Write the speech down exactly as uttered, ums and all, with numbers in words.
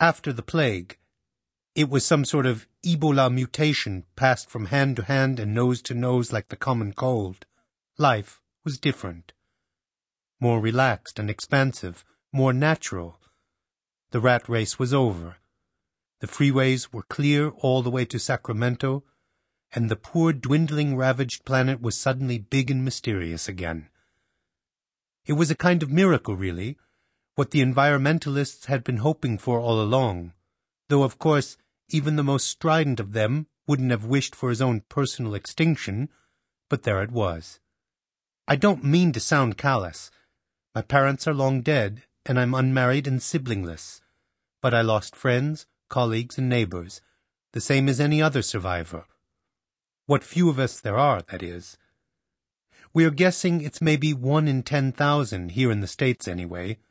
after the plague. It was some sort of Ebola mutation passed from hand to hand and nose to nose like the common cold. Life was different. More relaxed and expansive, more natural. The rat race was over. The freeways were clear all the way to Sacramento, and the poor dwindling ravaged planet was suddenly big and mysterious again. It was a kind of miracle, really, what the environmentalists had been hoping for all along, though of course even the most strident of them wouldn't have wished for his own personal extinction, but there it was. I don't mean to sound callous. My parents are long dead, and I'm unmarried and siblingless. But I lost friends, colleagues, and neighbors, the same as any other survivor. What few of us there are, that is. We are guessing it's maybe one in ten thousand, here in the States anyway,